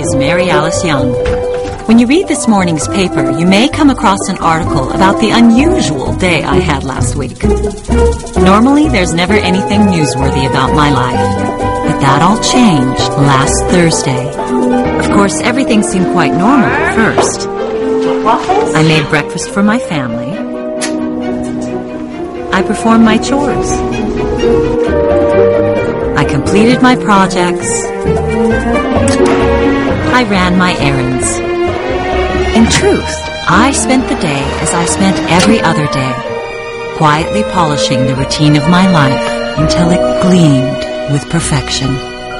is Mary Alice Young. When you read this morning's paper, you may come across an article about the unusual day I had last week. Normally, there's never anything newsworthy about my life, but that all changed last Thursday. Of course, everything seemed quite normal at first. I made breakfast for my family. I performed my chores. I completed my projects. I ran my errands. In truth, I spent the day as I spent every other day, quietly polishing the routine of my life until it gleamed with perfection.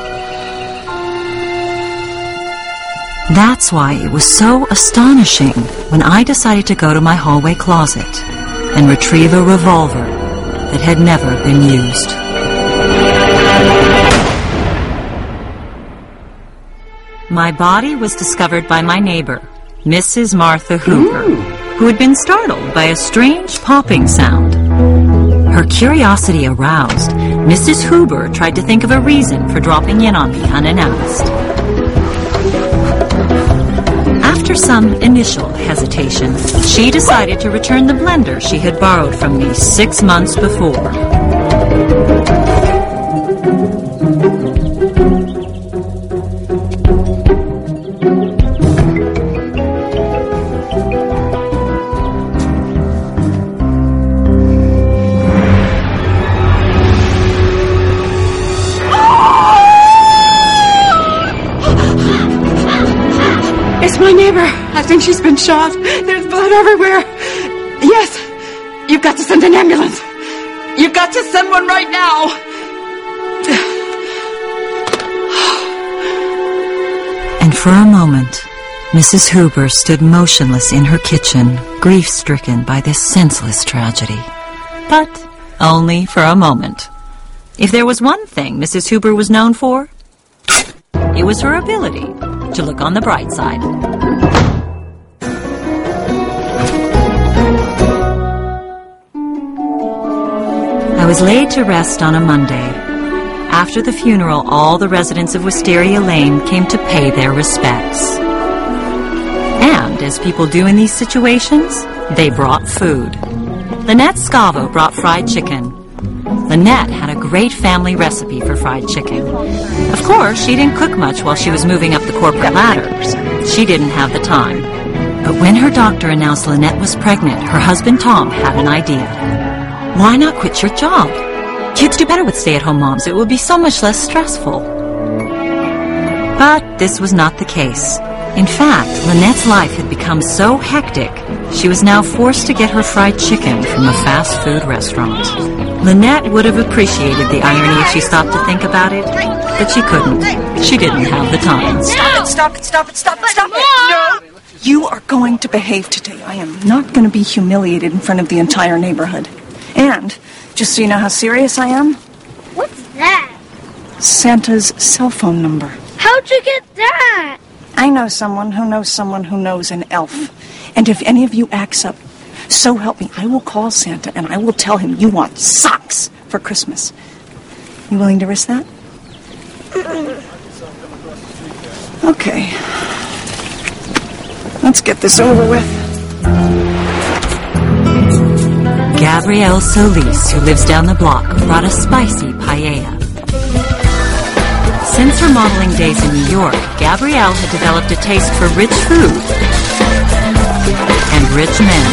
That's why it was so astonishing when I decided to go to my hallway closet and retrieve a revolver that had never been used. My body was discovered by my neighbor, Mrs. Martha Hooper, who had been startled by a strange popping sound. Her curiosity aroused, Mrs. Hooper tried to think of a reason for dropping in on me unannounced. After some initial hesitation, she decided to return the blender she had borrowed from me 6 months before. It's my neighbor. I think she's been shot. There's blood everywhere. Yes. You've got to send an ambulance. You've got to send one right now. And for a moment, Mrs. Hooper stood motionless in her kitchen, grief-stricken by this senseless tragedy. But only for a moment. If there was one thing Mrs. Hooper was known for, it was her ability to look on the bright side. I was laid to rest on a Monday. After the funeral, all the residents of Wisteria Lane came to pay their respects. And, as people do in these situations, they brought food. Lynette Scavo brought fried chicken. Lynette had a great family recipe for fried chicken. Of course, she didn't cook much while she was moving up the corporate ladder. She didn't have the time. But when her doctor announced Lynette was pregnant, her husband Tom had an idea. Why not quit your job? Kids do better with stay-at-home moms. It would be so much less stressful. But this was not the case. In fact, Lynette's life had become so hectic, she was now forced to get her fried chicken from a fast food restaurant. Lynette would have appreciated the irony if she stopped to think about it, but she couldn't. She didn't have the time. Stop it. No. You are going to behave today. I am not going to be humiliated in front of the entire neighborhood. And, just so you know how serious I am, What's that? Santa's cell phone number. How'd you get that? I know someone who knows someone who knows an elf. And if any of you acts up, so help me, I will call Santa and I will tell him you want socks for Christmas. You willing to risk that? Okay. Let's get this over with. Gabrielle Solis, who lives down the block, brought a spicy paella. Since her modeling days in New York, Gabrielle had developed a taste for rich food and rich men.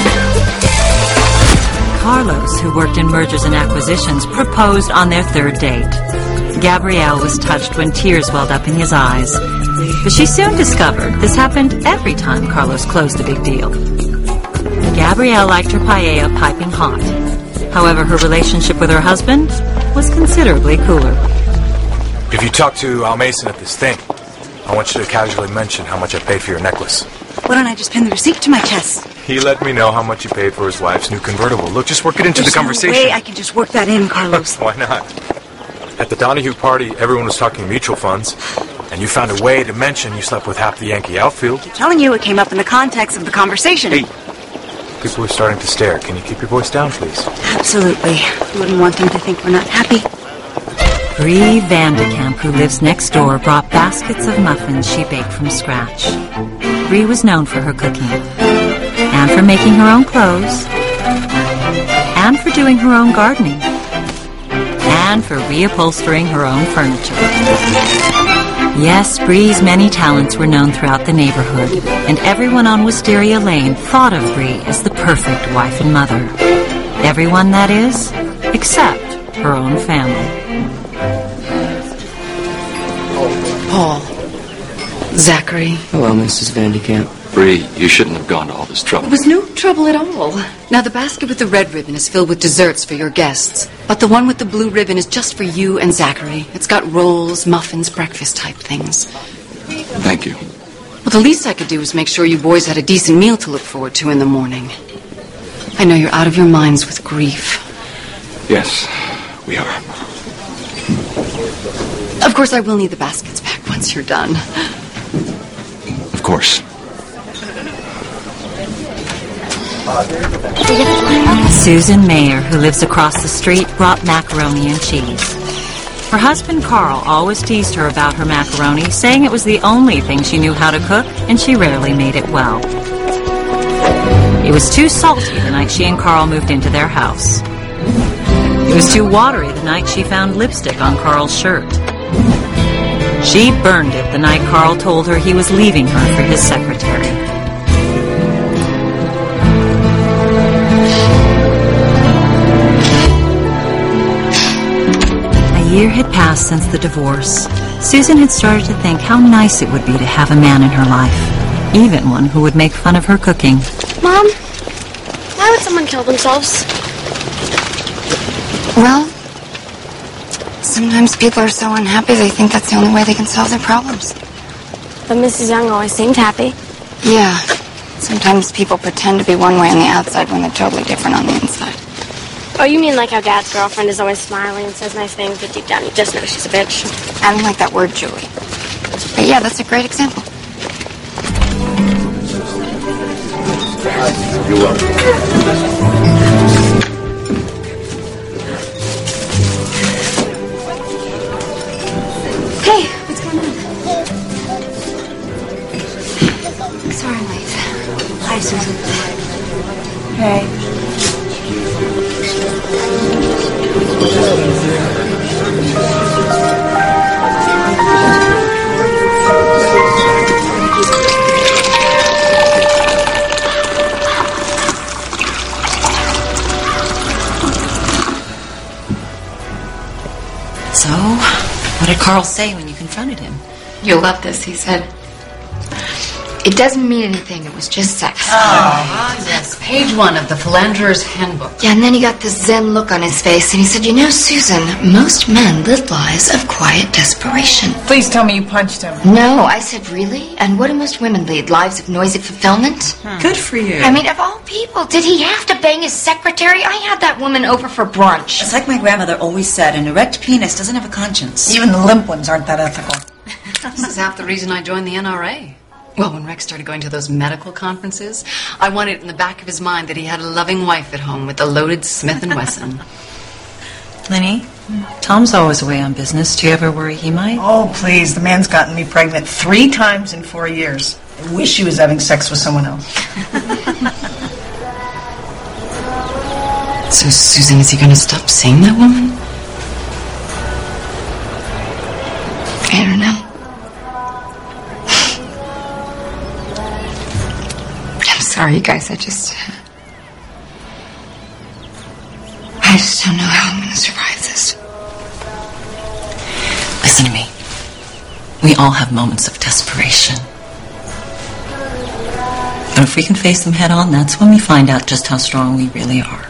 Carlos, who worked in mergers and acquisitions, proposed on their third date. Gabrielle was touched when tears welled up in his eyes. But she soon discovered this happened every time Carlos closed a big deal. Gabrielle liked her paella piping hot. However, her relationship with her husband was considerably cooler. If you talk to Al Mason at this thing, I want you to casually mention how much I paid for your necklace. Why don't I just pin the receipt to my chest? He let me know how much you paid for his wife's new convertible. Look, just work it into the conversation. There's no way I can just work that in, Carlos. Why not? At the Donahue party, everyone was talking mutual funds, and you found a way to mention you slept with half the Yankee outfield. I'm telling you, it came up in the context of the conversation. Hey, people are starting to stare. Can you keep your voice down, please? Absolutely. You wouldn't want them to think we're not happy. Bree Vandekamp, who lives next door, brought baskets of muffins she baked from scratch. Bree was known for her cooking, and for making her own clothes, and for doing her own gardening, and for reupholstering her own furniture. Yes, Bree's many talents were known throughout the neighborhood, and everyone on Wisteria Lane thought of Bree as the perfect wife and mother. Everyone, that is, except her own family. Paul. Zachary. Hello, Mrs. Vandekamp. Bree, you shouldn't have gone to all this trouble. It was no trouble at all. Now, the basket with the red ribbon is filled with desserts for your guests. But the one with the blue ribbon is just for you and Zachary. It's got rolls, muffins, breakfast-type things. Thank you. Well, the least I could do was make sure you boys had a decent meal to look forward to in the morning. I know you're out of your minds with grief. Yes, we are. Of course, I will need the baskets back once you're done. Of course. Susan Mayer, who lives across the street, brought macaroni and cheese. Her husband, Carl, always teased her about her macaroni, saying it was the only thing she knew how to cook, and she rarely made it well. It was too salty the night she and Carl moved into their house. It was too watery the night she found lipstick on Carl's shirt. She burned it the night Carl told her he was leaving her for his secretary. A year had passed since the divorce. Susan had started to think how nice it would be to have a man in her life, even one who would make fun of her cooking. Mom, why would someone kill themselves? Well, sometimes people are so unhappy they think that's the only way they can solve their problems. But Mrs. Young always seemed happy. Yeah. Sometimes people pretend to be one way on the outside when they're totally different on the inside. Oh, you mean like how Dad's girlfriend is always smiling and says nice things, but deep down you just know she's a bitch. I don't like that word, Julie. But yeah, that's a great example. You're welcome. Hey, what's going on? Sorry I'm late. Hi, Susan. Hey. So, what did Carl say when you confronted him? You'll love this, he said. It doesn't mean anything, it was just sex. Yes, page 1 of the Philanderer's Handbook. Yeah, and then he got this zen look on his face, and he said, you know, Susan, most men live lives of quiet desperation. Please tell me you punched him. No, I said, really? And what do most women lead? Lives of noisy fulfillment? Good for you. I mean, of all people, did he have to bang his secretary? I had that woman over for brunch. It's like my grandmother always said, an erect penis doesn't have a conscience. Even the limp ones aren't that ethical. This is half the reason I joined the NRA. Well, when Rex started going to those medical conferences, I wanted in the back of his mind that he had a loving wife at home with a loaded Smith & Wesson. Lenny, Tom's always away on business. Do you ever worry he might? Oh, please. The man's gotten me pregnant 3 times in 4 years. I wish he was having sex with someone else. So, Susan, is he going to stop seeing that woman? I don't know. I'm sorry, you guys. I just don't know how I'm going to survive this. Listen to me. We all have moments of desperation. But if we can face them head on, that's when we find out just how strong we really are.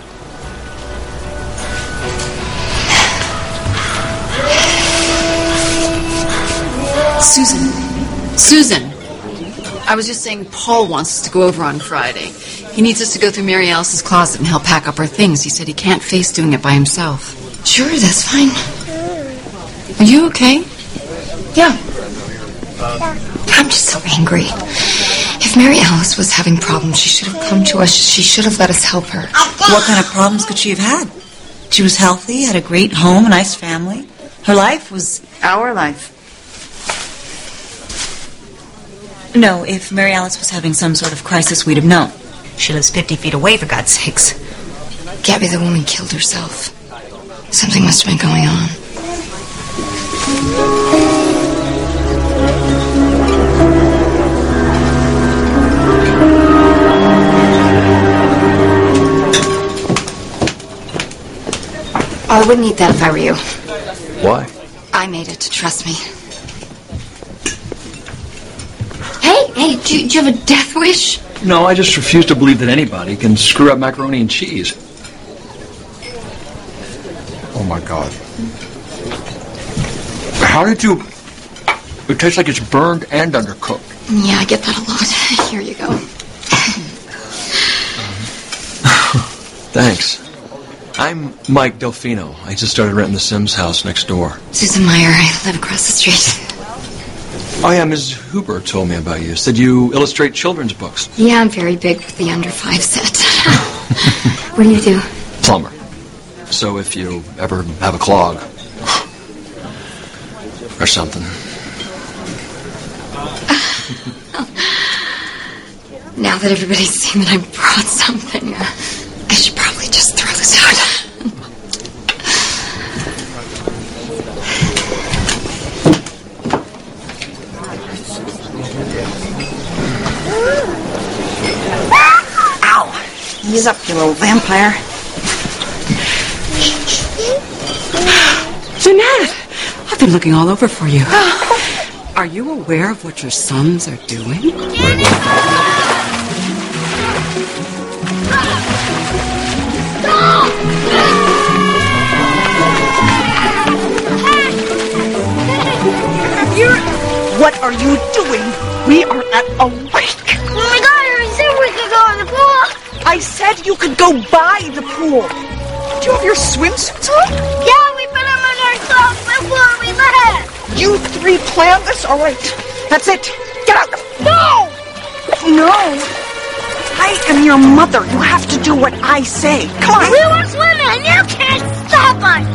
Susan, I was just saying Paul wants us to go over on Friday. He needs us to go through Mary Alice's closet and help pack up her things. He said he can't face doing it by himself. Sure, that's fine. Are you okay? Yeah. I'm just so angry. If Mary Alice was having problems, she should have come to us. She should have let us help her. What kind of problems could she have had? She was healthy, had a great home, a nice family. Her life was... Our life. No, if Mary Alice was having some sort of crisis, we'd have known. She lives 50 feet away, for God's sakes. Gabby, the woman killed herself. Something must have been going on. I wouldn't eat that if I were you. Why? I made it, trust me. Hey, do you have a death wish? No, I just refuse to believe that anybody can screw up macaroni and cheese. Oh, my God. How did you... It tastes like it's burned and undercooked. Yeah, I get that a lot. Here you go. Thanks. I'm Mike Delfino. I just started renting the Sims house next door. Susan Meyer, I live across the street. Oh, yeah, Ms. Huber told me about you. Said you illustrate children's books. Yeah, I'm very big with the under 5 set. What do you do? Plumber. So if you ever have a clog or something. Now that everybody's seen that I brought something, I should probably just throw this out. Ow! Ease up, you little vampire. Jeanette, I've been looking all over for you. Are you aware of what your sons are doing? What are you doing? We are at a lake. Oh my God, I said we could go in the pool. I said you could go by the pool. Do you have your swimsuits on? Yeah, we put them on our clothes before we left. You three planned this? All right. That's it. Get out. No! No. I am your mother. You have to do what I say. Come on. We were swimming and you can't stop us.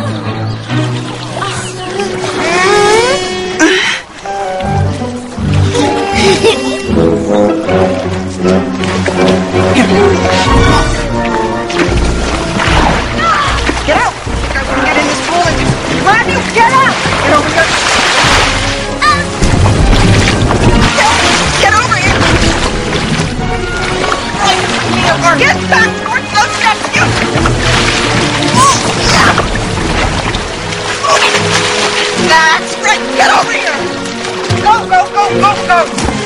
Get out! You guys want to get in this pool and grab you? Get out! Get over here! Get over here! Get back towards those steps, you! That's right! Get over here! Go, go, go, go, go!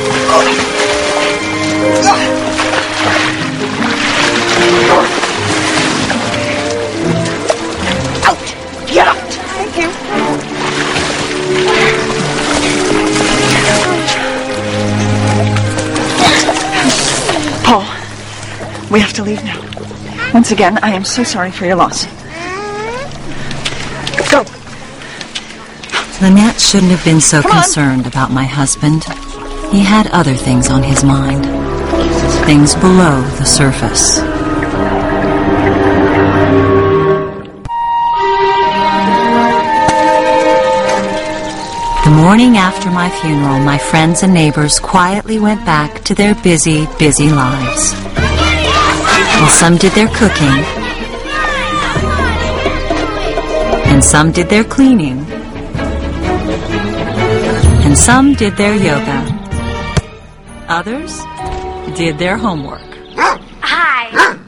Out! Get out! Thank you. Paul, we have to leave now. Once again, I am so sorry for your loss. Go. Lynette shouldn't have been so concerned about my husband. He had other things on his mind. Things below the surface. The morning after my funeral, my friends and neighbors quietly went back to their busy, busy lives. Well, some did their cooking, and some did their cleaning, and some did their yoga. Others did their homework. Hi.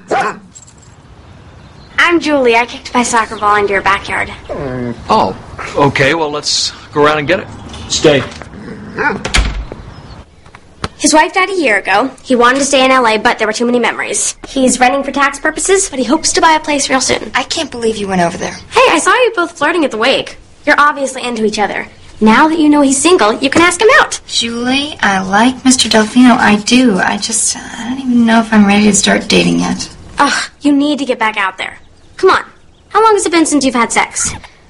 I'm Julie. I kicked my soccer ball into your backyard. Oh, okay, well, let's go around and get it. Stay. His wife died a year ago. He wanted to stay in LA, but there were too many memories. He's renting for tax purposes, but he hopes to buy a place real soon. I can't believe you went over there. Hey, I saw you both flirting at the wake. You're obviously into each other. Now that you know he's single, you can ask him out. Julie, I like Mr. Delfino. I do. I don't even know if I'm ready to start dating yet. Ugh, you need to get back out there. Come on. How long has it been since you've had sex?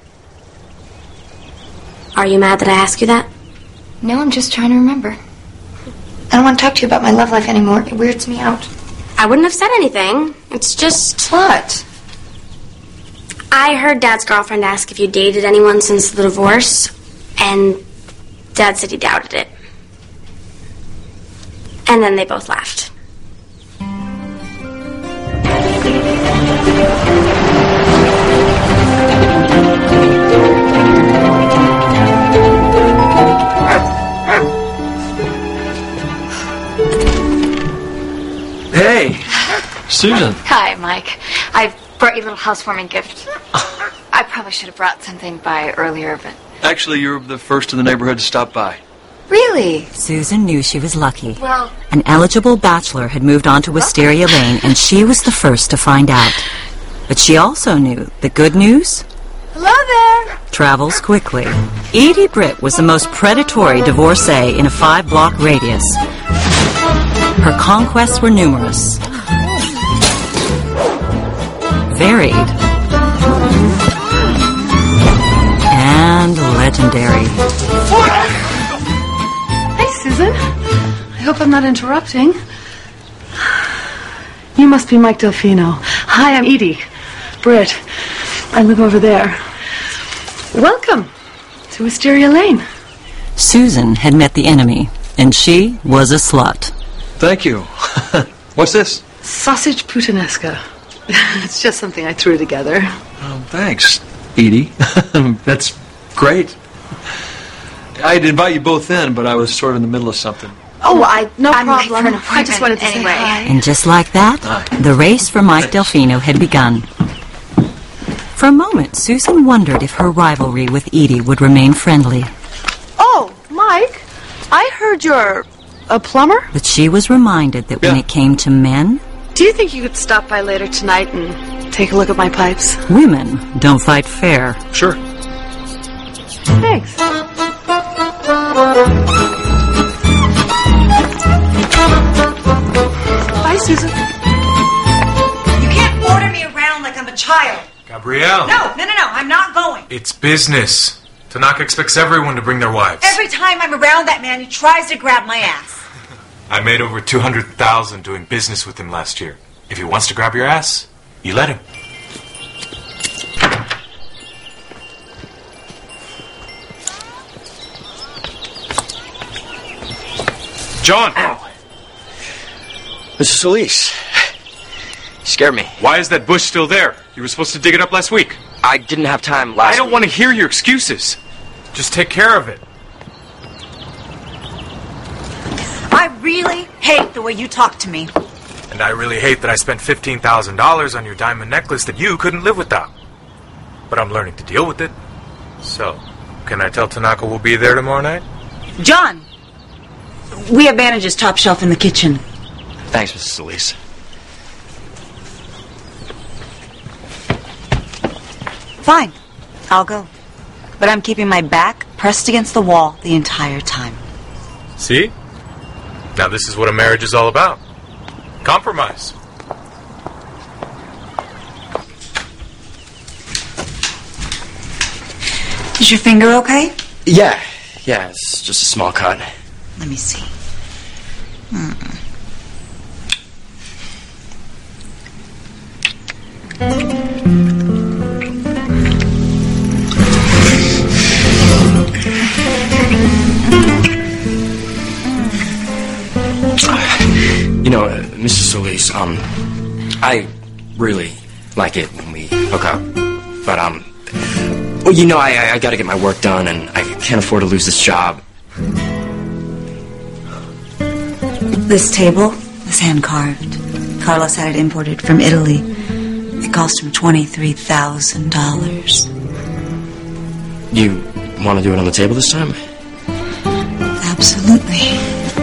Are you mad that I asked you that? No, I'm just trying to remember. I don't want to talk to you about my love life anymore. It weirds me out. I wouldn't have said anything. It's just... What? I heard Dad's girlfriend ask if you dated anyone since the divorce, and Dad said he doubted it. And then they both laughed. Hey, Susan. Hi, Mike. I brought you a little housewarming gift. I probably should have brought something by earlier, but... Actually, you're the first in the neighborhood to stop by. Really? Susan knew she was lucky. Well... An eligible bachelor had moved on to Wisteria Lane, and she was the first to find out. But she also knew that good news... Hello there! ...travels quickly. Edie Britt was the most predatory divorcee in a 5-block radius. Her conquests were numerous, varied, and legendary. Hey, Susan. I hope I'm not interrupting. You must be Mike Delfino. Hi, I'm Edie Britt. I live over there. Welcome to Wisteria Lane. Susan had met the enemy, and she was a slut. Thank you. What's this? Sausage puttanesca. It's just something I threw together. Oh, thanks, Edie. That's great. I'd invite you both in, but I was sort of in the middle of something. Oh, no I'm late problem. for an appointment I just wanted to anyway. say hi. And just like that, the race for Mike Delfino had begun. For a moment, Susan wondered if her rivalry with Edie would remain friendly. Oh, Mike, I heard you're a plumber? But she was reminded that when it came to men... Do you think you could stop by later tonight and take a look at my pipes? Women don't fight fair. Sure. Thanks. Bye, Susan. You can't order me around like I'm a child. Gabrielle. No, I'm not going. It's business. Tanaka expects everyone to bring their wives. Every time I'm around that man, he tries to grab my ass. I made over $200,000 doing business with him last year. If he wants to grab your ass, you let him. John! Ow. Mrs. Solis. You scared me. Why is that bush still there? You were supposed to dig it up last week. I didn't have time last I don't week. want to hear your excuses. Just take care of it. I really hate the way you talk to me. And I really hate that I spent $15,000 on your diamond necklace that you couldn't live without. But I'm learning to deal with it. So, can I tell Tanaka we'll be there tomorrow night? John, we have bandages top shelf in the kitchen. Thanks, Mrs. Solis. Fine, I'll go. But I'm keeping my back pressed against the wall the entire time. See? Now this is what a marriage is all about. Compromise. Is your finger okay? Yeah, it's just a small cut. Let me see. You know, Mrs. Solis, I really like it when we hook up. But, well, you know, I gotta get my work done, and I can't afford to lose this job. This table is hand-carved. Carlos had it imported from Italy. It cost him $23,000. You want to do it on the table this time? Absolutely.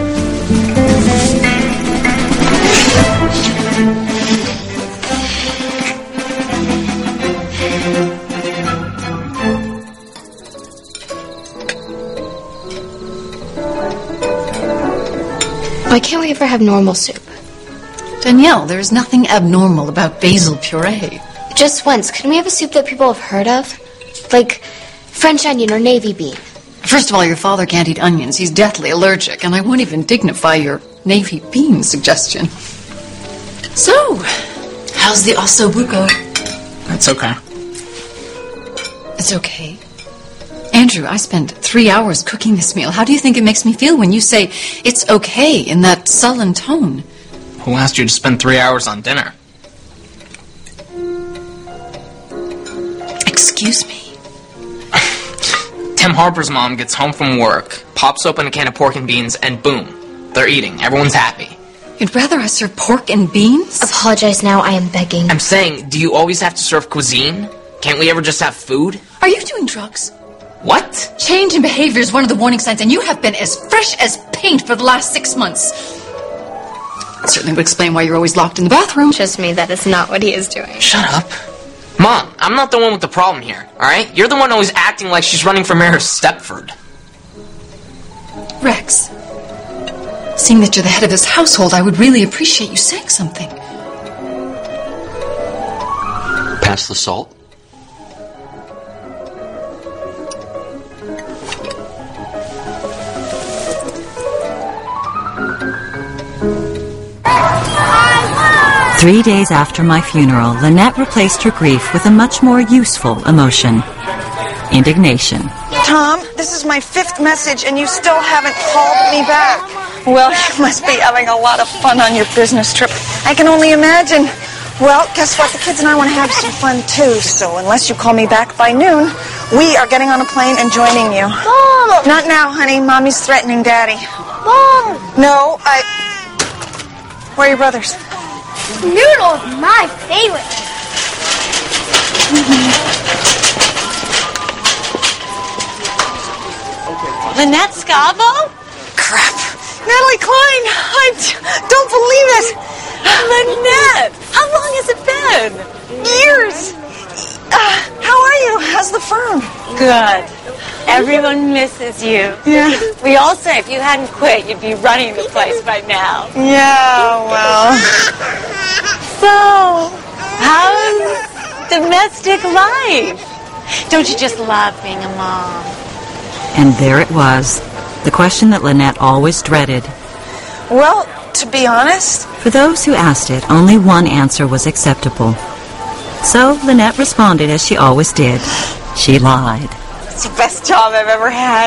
Why can't we ever have normal soup? Danielle, there's nothing abnormal about basil puree. Just once. Couldn't we have a soup that people have heard of? Like French onion or navy bean. First of all, your father can't eat onions. He's deathly allergic, and I won't even dignify your navy bean suggestion. So, how's the osso buco? That's okay. It's okay. Andrew, I spent 3 hours cooking this meal. How do you think it makes me feel when you say it's okay in that sullen tone? Who asked you to spend 3 hours on dinner? Excuse me? Tim Harper's mom gets home from work, pops open a can of pork and beans, and boom, they're eating. Everyone's happy. You'd rather I serve pork and beans? Apologize now, I am begging. I'm saying, do you always have to serve cuisine? Can't we ever just have food? Are you doing drugs? What? Change in behavior is one of the warning signs, and you have been as fresh as paint for the last 6 months. That certainly would explain why you're always locked in the bathroom. Trust me, that is not what he is doing. Shut up. Mom, I'm not the one with the problem here, alright? You're the one always acting like she's running for Mayor of Stepford. Rex, seeing that you're the head of this household, I would really appreciate you saying something. Pass the salt. Three days after my funeral, Lynette replaced her grief with a much more useful emotion: indignation. Tom, this is my 5th message, and you still haven't called me back. Well, you must be having a lot of fun on your business trip. I can only imagine. Well, guess what? The kids and I want to have some fun, too. So unless you call me back by noon, we are getting on a plane and joining you. Mom! Not now, honey. Mommy's threatening Daddy. Mom! No, Where are your brothers? Noodles, my favorite. Lynette Scavo? Crap. Natalie Klein. I don't believe it. Lynette, how long has it been? Years. How are you? How's the firm? Good. Everyone misses you. Yeah. We all say if you hadn't quit, you'd be running the place by now. Yeah, well. So, how's domestic life? Don't you just love being a mom? And there it was, the question that Lynette always dreaded. Well, to be honest, For those who asked it, only one answer was acceptable. So Lynette responded as she always did. She lied. it's the best job I've ever had.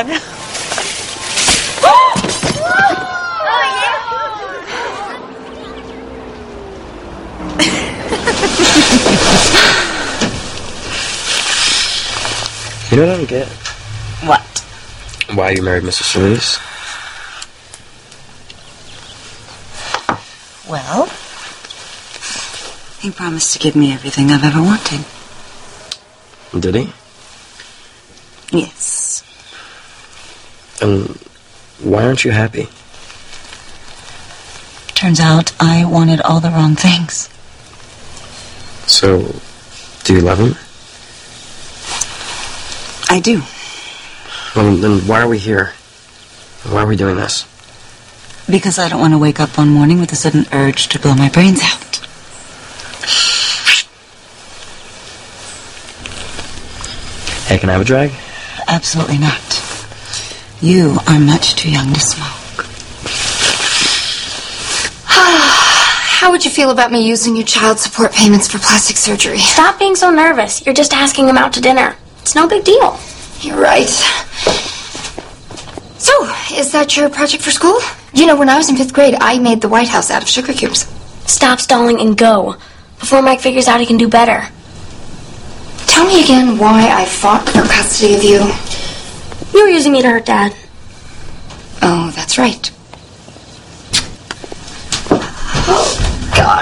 You know what I don't get? What? Why you married Mrs. Solis? Well, he promised to give me everything I've ever wanted. Did he? Yes. And why aren't you happy? Turns out I wanted all the wrong things. So, do you love him? I do. Well, then why are we here? Why are we doing this? Because I don't want to wake up one morning with a sudden urge to blow my brains out. Hey, can I have a drag? Absolutely not. You are much too young to smoke. How would you feel about me using your child support payments for plastic surgery? Stop being so nervous. You're just asking him out to dinner. It's no big deal. You're right. So, is that your project for school? You know, when I was in 5th grade, I made the White House out of sugar cubes. Stop stalling and go. Before Mike figures out he can do better. Tell me again why I fought for custody of you. You were using me to hurt Dad. Oh, that's right. Oh, God.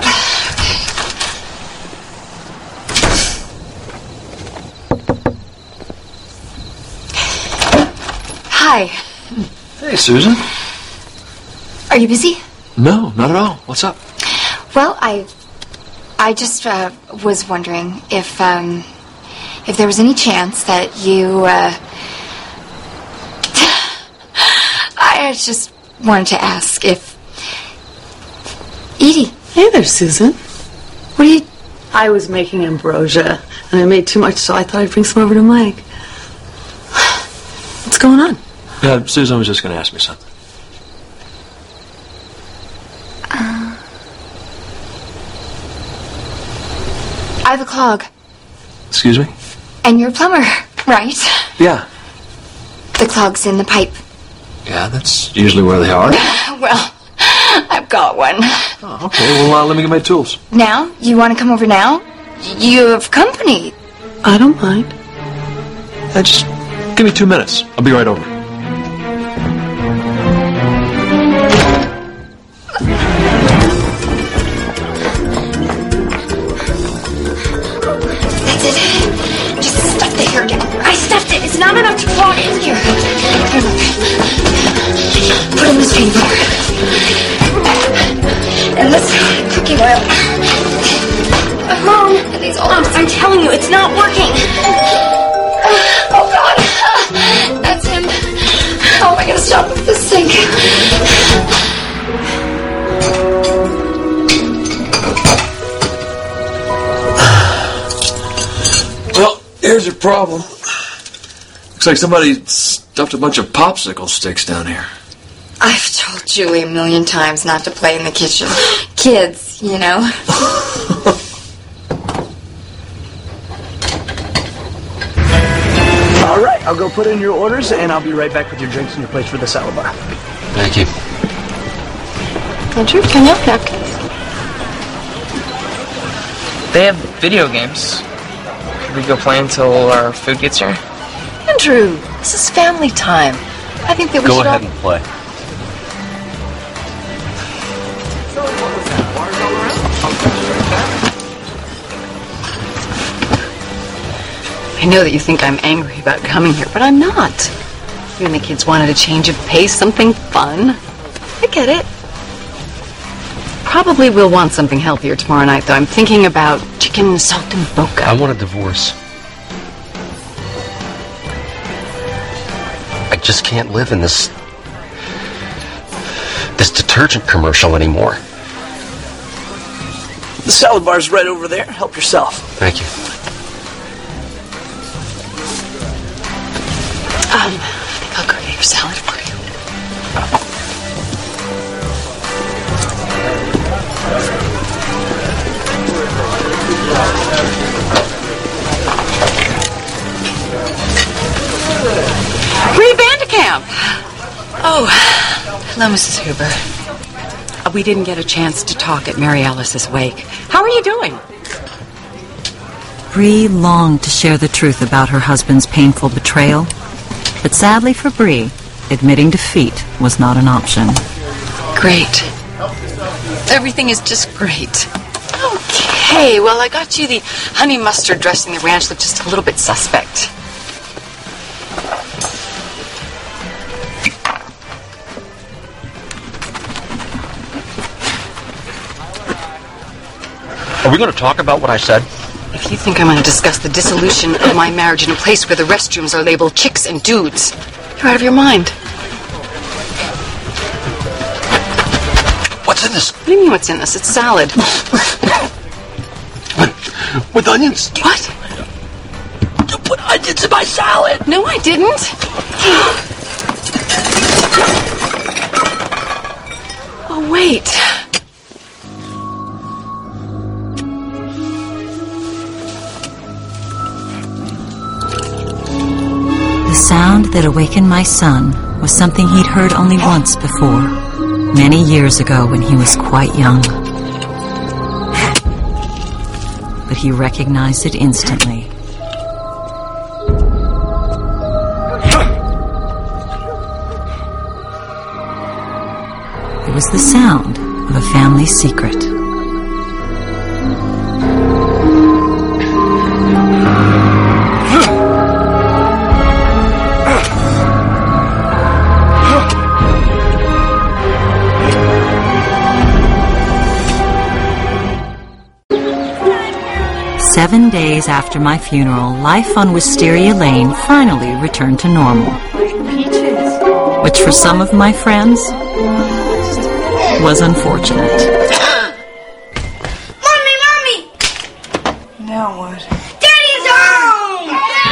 Hi. Hey, Susan. Are you busy? No, not at all. What's up? Well, I just was wondering if there was any chance that you, I just wanted to ask if Edie. Hey there, Susan. What are you... I was making ambrosia, and I made too much, so I thought I'd bring some over to Mike. What's going on? Susan was just going to ask me something. I have a clog. Excuse me? And you're a plumber. Right? Yeah. The clogs in the pipe. Yeah, that's usually where they are. Well, I've got one. Oh, okay, well, let me get my tools. Now? You want to come over now? You have company. I don't mind. Just give me 2 minutes. I'll be right over. That's it. Just stuff the hair down. I stuffed it. It's not enough to plug in here. Put in this chamber. And this cooking oil. Mom, I'm telling you, it's not working. Oh, God. That's him. How am I going to stop with this sink? Well, here's your problem. Looks like somebody stuffed a bunch of popsicle sticks down here. I've told Julie a million times not to play in the kitchen. Kids, you know. All right, I'll go put in your orders, and I'll be right back with your drinks and your plates for the salad bar. Thank you. Andrew, can you have napkins? They have video games. Could we go play until our food gets here? Andrew, this is family time. I think that we Go should ahead all... and play. I know that you think I'm angry about coming here, but I'm not. You and the kids wanted a change of pace, something fun. I get it. Probably will want something healthier tomorrow night, though. I'm thinking about chicken saltimbocca. I want a divorce. I just can't live in this detergent commercial anymore. The salad bar's right over there. Help yourself. Thank you. I think I'll go get your salad for you. Bree Vandekamp! Oh, hello, Mrs. Huber. We didn't get a chance to talk at Mary Alice's wake. How are you doing? Bree longed to share the truth about her husband's painful betrayal, but sadly for Bree, admitting defeat was not an option. Great. Everything is just great. Okay, well, I got you the honey mustard dressing. The ranch looked just a little bit suspect. Are we going to talk about what I said? If you think I'm going to discuss the dissolution of my marriage in a place where the restrooms are labeled chicks and dudes, you're out of your mind. What's in this? What do you mean what's in this? It's salad. With onions? What? You put onions in my salad! No, I didn't. Oh, wait. The sound that awakened my son was something he'd heard only once before, many years ago when he was quite young. But he recognized it instantly. It was the sound of a family secret. Seven days after my funeral, life on Wisteria Lane finally returned to normal. Which for some of my friends was unfortunate. Mommy! Now what? Daddy's home!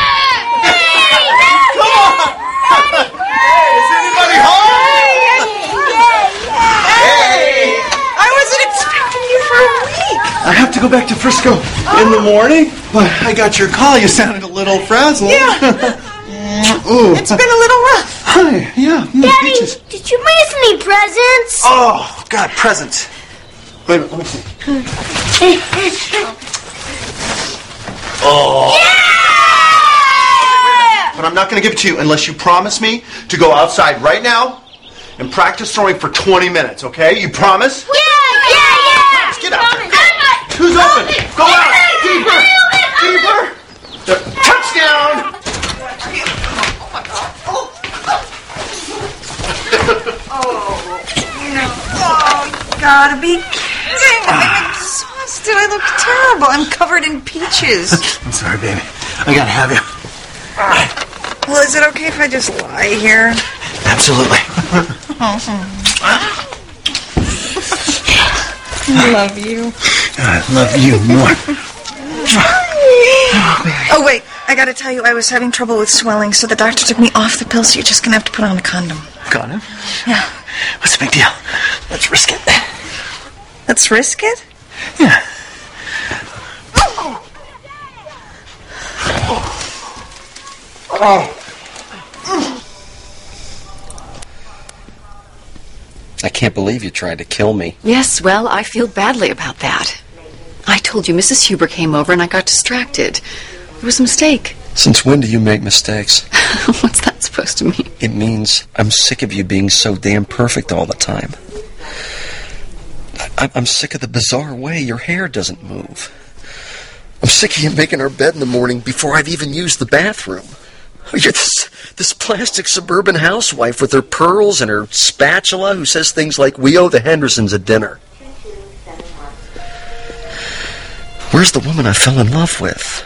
Is anybody home? Hey! I wasn't expecting you for a week. I have to go go back to Frisco in the morning, but I got your call. You sounded a little frazzled. Yeah. Ooh. It's been a little rough. Hi, yeah. Daddy, Peaches. did you bring us any presents? Oh, God, presents. Wait a minute, let me see. Oh. Yeah! But I'm not going to give it to you unless you promise me to go outside right now and practice throwing for 20 minutes, okay? You promise? Yeah! Let's get out there. Who's open? Go out. Deeper. Touchdown. Oh, you gotta be kidding. I'm exhausted. I look terrible. I'm covered in peaches. I'm sorry, baby. I gotta have you. Well, is it okay if I just lie here? Absolutely. I love you. I love you more. Oh, wait. I gotta tell you, I was having trouble with swelling, so the doctor took me off the pill, so you're just gonna have to put on a condom. Condom? Yeah. What's the big deal? Let's risk it. Let's risk it? Yeah. I can't believe you tried to kill me. Yes, well, I feel badly about that. I told you Mrs. Huber came over and I got distracted. It was a mistake. Since when do you make mistakes? What's that supposed to mean? It means I'm sick of you being so damn perfect all the time. I'm sick of the bizarre way your hair doesn't move. I'm sick of you making our bed in the morning before I've even used the bathroom. You're this plastic suburban housewife with her pearls and her spatula who says things like, "We owe the Hendersons a dinner." Where's the woman I fell in love with?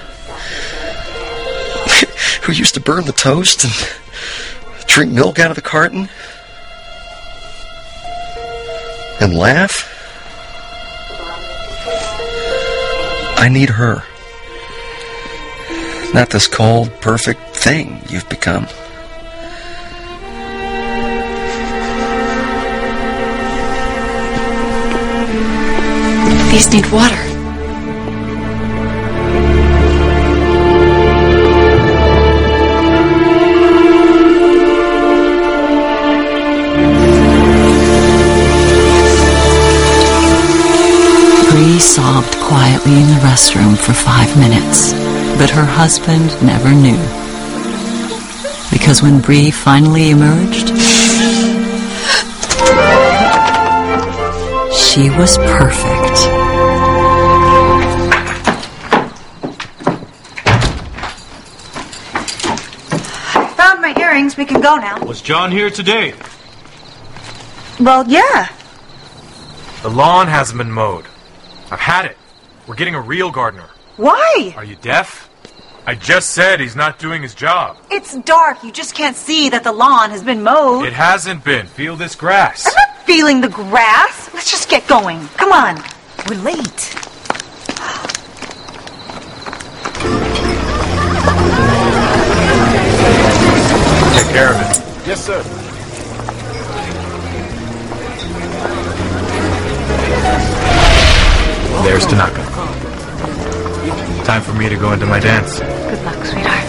Who used to burn the toast and drink milk out of the carton? And laugh? I need her. Not this cold, perfect thing you've become. These need water. Bree sobbed quietly in the restroom for 5 minutes, but her husband never knew. Because when Bree finally emerged, she was perfect. Found my earrings. We can go now. Was John here today? Well, yeah. The lawn hasn't been mowed. I've had it. We're getting a real gardener. Why? Are you deaf? I just said he's not doing his job. It's dark. You just can't see that the lawn has been mowed. It hasn't been. Feel this grass. I'm not feeling the grass. Let's just get going. Come on. We're late. Take care of it. Yes, sir. There's Tanaka. Time for me to go into my dance. Good luck, sweetheart.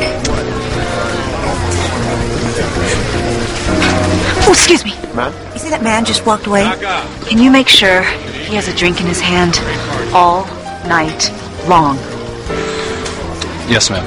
Oh, excuse me. Ma'am? You see that man just walked away? Can you make sure he has a drink in his hand all night long? Yes, ma'am.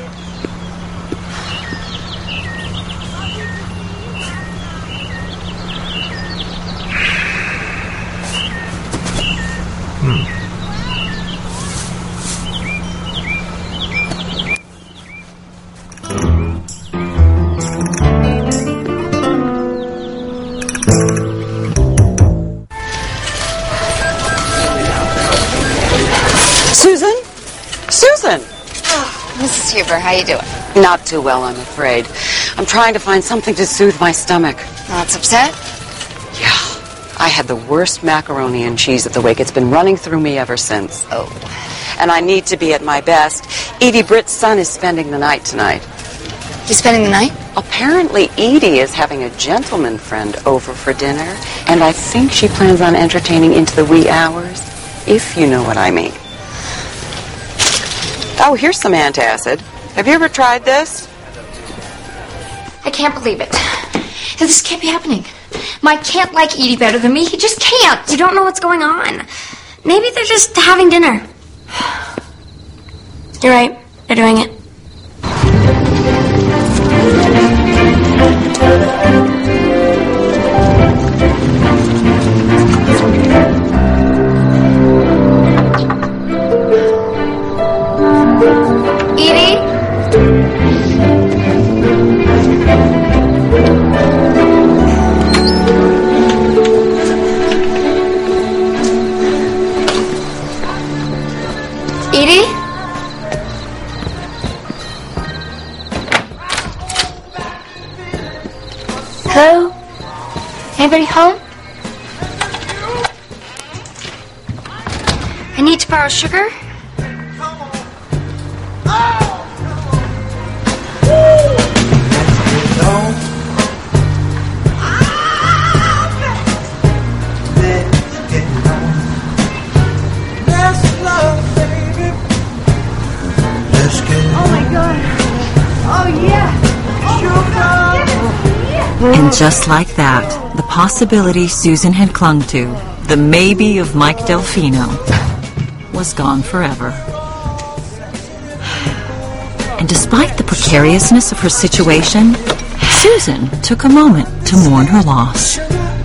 Susan? Susan! Mrs. Huber, how you doing? Not too well, I'm afraid. I'm trying to find something to soothe my stomach. Lots upset? Yeah. I had the worst macaroni and cheese at the wake. It's been running through me ever since. Oh. And I need to be at my best. Edie Britt's son is spending the night tonight. He's spending the night? Apparently Edie is having a gentleman friend over for dinner, and I think she plans on entertaining into the wee hours, if you know what I mean. Oh, here's some antacid. Have you ever tried this? I can't believe it. This can't be happening. Mike can't like Edie better than me. He just can't. You don't know what's going on. Maybe they're just having dinner. You're right. They're doing it. Edie? Edie? Hello? Anybody home? I need to borrow sugar. And just like that, the possibility Susan had clung to, the maybe of Mike Delfino, was gone forever. And despite the precariousness of her situation, Susan took a moment to mourn her loss.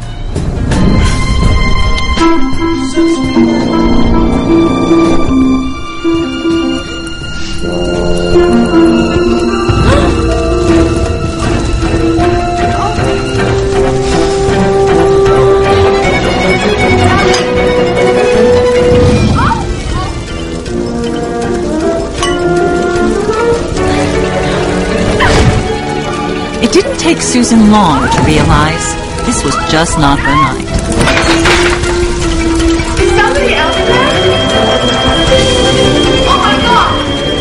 It didn't take Susan long to realize this was just not her night. Is somebody else there? Oh my God!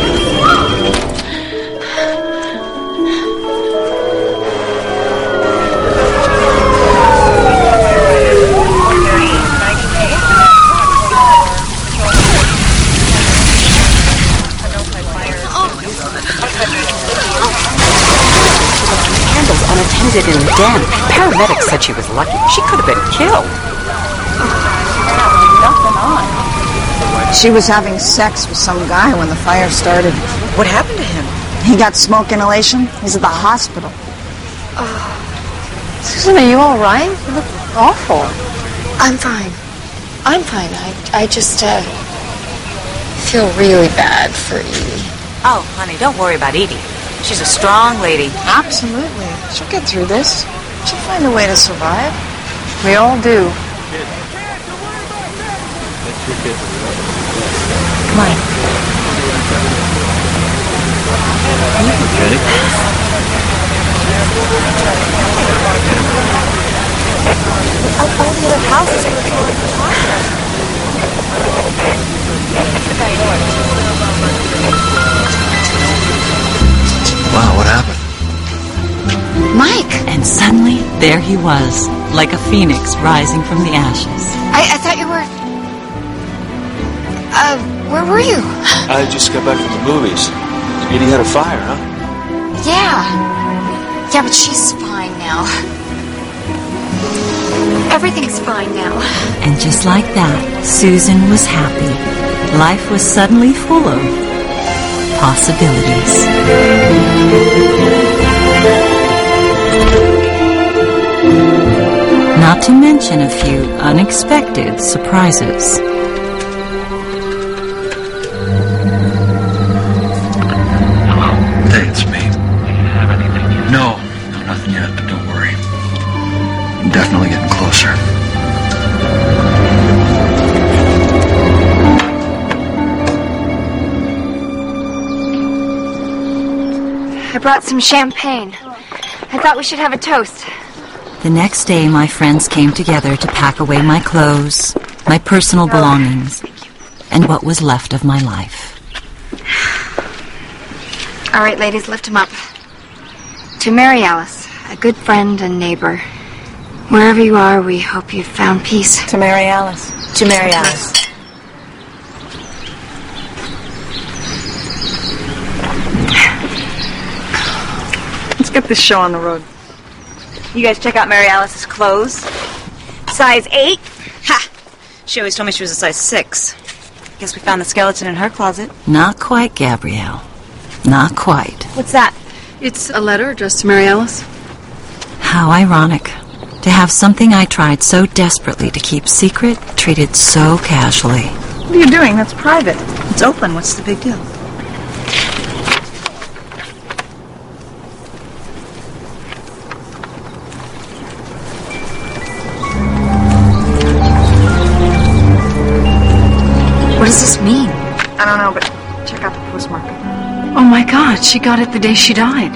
Unattended in the den. Paramedics said she was lucky. She could have been killed. Nothing on. She was having sex with some guy when the fire started. What happened to him? He got smoke inhalation. He's at the hospital. Susan, are you all right? You look awful. I'm fine. I'm fine. I just feel really bad for Edie. Oh, honey, don't worry about Edie. She's a strong lady. Absolutely. She'll get through this. She'll find a way to survive. We all do. Come on. Okay. All the other houses Wow, what happened? Mike! And suddenly, there he was, like a phoenix rising from the ashes. I thought you were... where were you? I just got back from the movies. Edie had a fire, huh? Yeah. Yeah, but she's fine now. Everything's fine now. And just like that, Susan was happy. Life was suddenly full of possibilities. Not to mention a few unexpected surprises. Hey, it's me. No, nothing yet, but don't worry. I'm definitely getting closer. I brought some champagne. I thought we should have a toast. The next day, my friends came together to pack away my clothes, my personal belongings, and what was left of my life. All right, ladies, lift him up. To Mary Alice, a good friend and neighbor. Wherever you are, we hope you've found peace. To Mary Alice. To Mary Alice. Let's get this show on the road. You guys check out Mary Alice's clothes. Size 8? Ha! She always told me she was a size 6. Guess we found the skeleton in her closet. Not quite, Gabrielle. Not quite. What's that? It's a letter addressed to Mary Alice. How ironic. To have something I tried so desperately to keep secret treated so casually. What are you doing? That's private. It's open. What's the big deal? What does this mean? I don't know, but check out the postmark. Oh my God, she got it the day she died.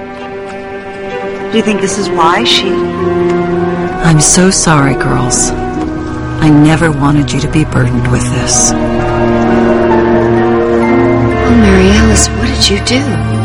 Do you think this is why she... I'm so sorry, girls. I never wanted you to be burdened with this. Oh, Mary Alice, what did you do?